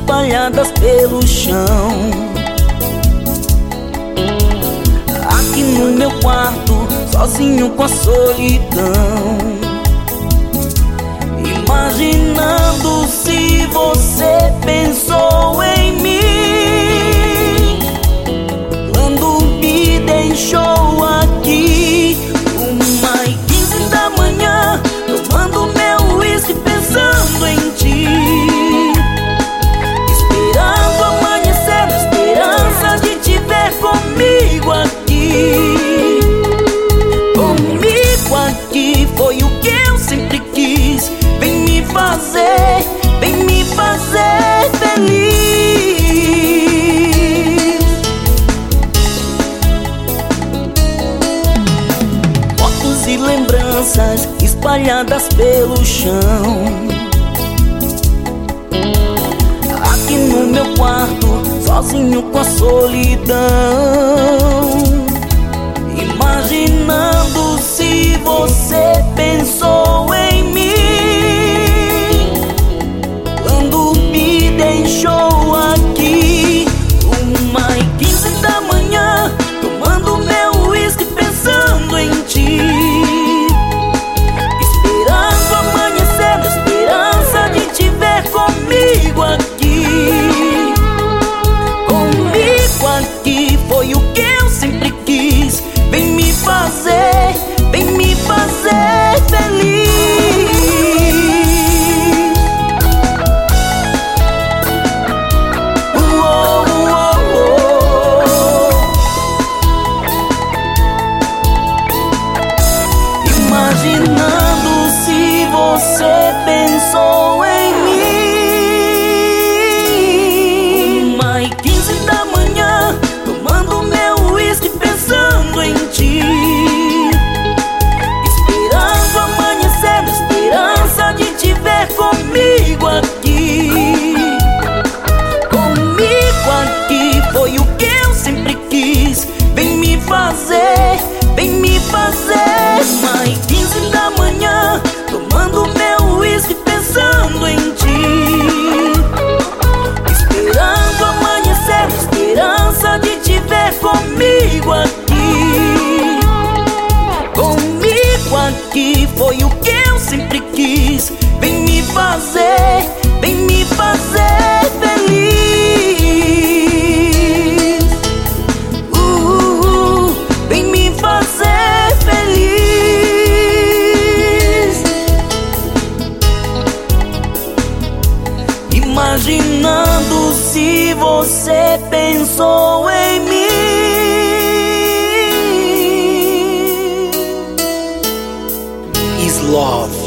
espalhadas pelo chão. Aqui no meu quarto, sozinho com a solidão, imaginando se você pensou em mim, quando me deixou aqui 1h15 da manhã, tomando meu uísque pensando em ti, esperando amanhecer na esperança de te ver comigo aqui. Comigo aqui foi o que eu sempre quis. Vem me fazer feliz. Fotos e lembranças espalhadas pelo chão. Aqui no meu quarto, sozinho com a solidão, imaginando se você pensou em mim, quando me deixou aqui 1h15 da manhã, tomando meu uísque pensando em ti, esperando amanhecer na esperança de te ver comigo aqui. Comigo aqui foi o que eu sempre quis. Vem me fazer feliz. Imaginando se você pensou em mim, 1h15 da manhã, tomando meu uísque pensando em ti, esperando amanhecer na esperança de te ver comigo aqui. Comigo aqui foi o que eu sempre quis. Vem me fazer 1h15 da manhã, tomando meu uísque pensando em ti, esperando amanhecer na esperança de te ver comigo aqui. Comigo aqui foi o que eu sempre quis. Vem me fazer feliz. Vem me fazer feliz. Imaginando se você pensou em mim. Is love.